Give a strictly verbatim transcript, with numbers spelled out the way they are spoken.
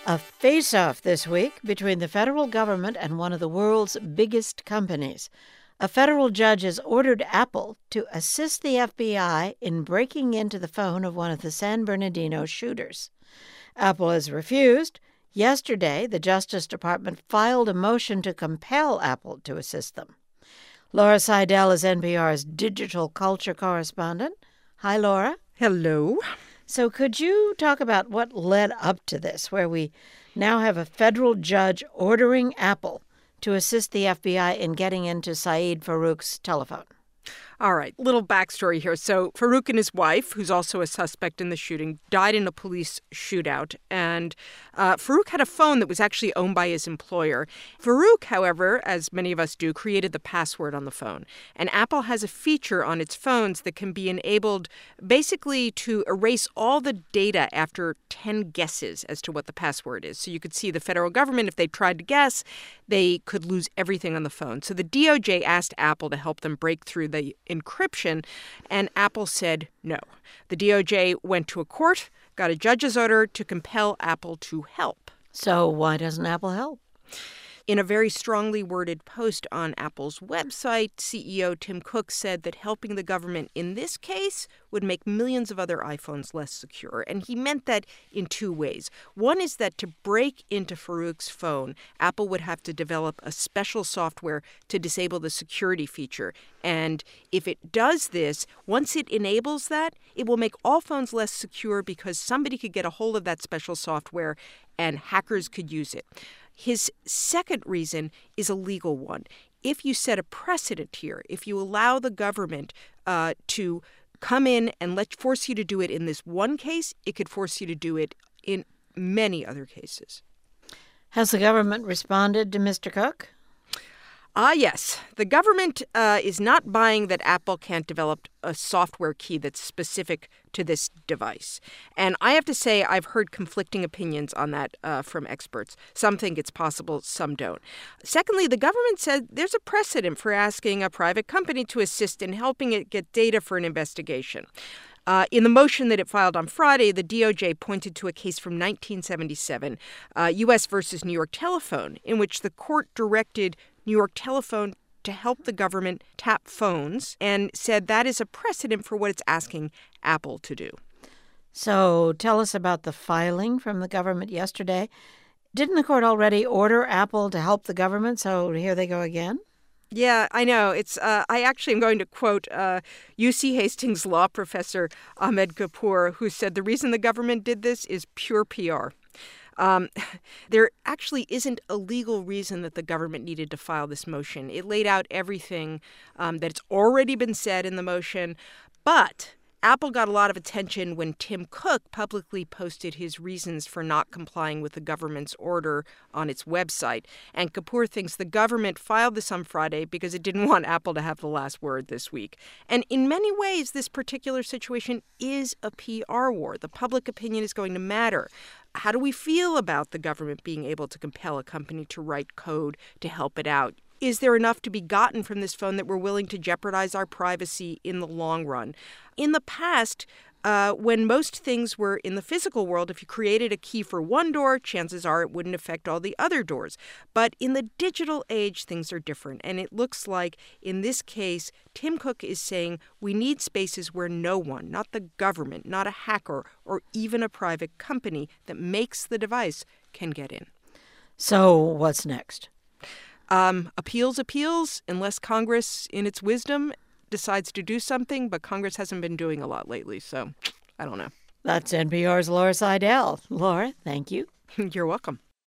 A face-off this week between the federal government and one of the world's biggest companies. A federal judge has ordered Apple to assist the F B I in breaking into the phone of one of the San Bernardino shooters. Apple has refused. Yesterday, the Justice Department filed a motion to compel Apple to assist them. Laura Seidel is N P R's digital culture correspondent. Hi, Laura. Hello. So could you talk about what led up to this, where we now have a federal judge ordering Apple to assist the F B I in getting into Saeed Farook's telephone? All right, little backstory here. So Farook and his wife, who's also a suspect in the shooting, died in a police shootout. And uh, Farook had a phone that was actually owned by his employer. Farook, however, as many of us do, created the password on the phone. And Apple has a feature on its phones that can be enabled basically to erase all the data after ten guesses as to what the password is. So you could see the federal government, if they tried to guess, they could lose everything on the phone. So the D O J asked Apple to help them break through the encryption, and Apple said no. The D O J went to a court, got a judge's order to compel Apple to help. So why doesn't Apple help? In a very strongly worded post on Apple's website, C E O Tim Cook said that helping the government in this case would make millions of other iPhones less secure. And he meant that in two ways. One is that to break into Farook's phone, Apple would have to develop a special software to disable the security feature. And if it does this, once it enables that, it will make all phones less secure because somebody could get a hold of that special software and hackers could use it. His second reason is a legal one. If you set a precedent here, if you allow the government uh, to come in and let force you to do it in this one case, it could force you to do it in many other cases. Has the government responded to Mister Cook? Ah, yes. The government uh, is not buying that Apple can't develop a software key that's specific to this device. And I have to say I've heard conflicting opinions on that uh, from experts. Some think it's possible, some don't. Secondly, the government said there's a precedent for asking a private company to assist in helping it get data for an investigation. Uh, in the motion that it filed on Friday, the D O J pointed to a case from nineteen seventy-seven, uh, U S versus New York Telephone, in which the court directed New York Telephone to help the government tap phones and said that is a precedent for what it's asking Apple to do. So tell us about the filing from the government yesterday. Didn't the court already order Apple to help the government? So here they go again? Yeah, I know. It's. Uh, I actually am going to quote uh, U C Hastings law professor Ahmed Kapoor, who said the reason the government did this is pure P R. Um, there actually isn't a legal reason that the government needed to file this motion. It laid out everything um, that's already been said in the motion, but Apple got a lot of attention when Tim Cook publicly posted his reasons for not complying with the government's order on its website. And Kapoor thinks the government filed this on Friday because it didn't want Apple to have the last word this week. And in many ways, this particular situation is a P R war. The public opinion is going to matter. How do we feel about the government being able to compel a company to write code to help it out? Is there enough to be gotten from this phone that we're willing to jeopardize our privacy in the long run? In the past, uh, when most things were in the physical world, if you created a key for one door, chances are it wouldn't affect all the other doors. But in the digital age, things are different. And it looks like, in this case, Tim Cook is saying we need spaces where no one, not the government, not a hacker, or even a private company that makes the device can get in. So what's next? Um, appeals, appeals, unless Congress, in its wisdom, decides to do something. But Congress hasn't been doing a lot lately, so I don't know. That's N P R's Laura Seidel. Laura, thank you. You're welcome.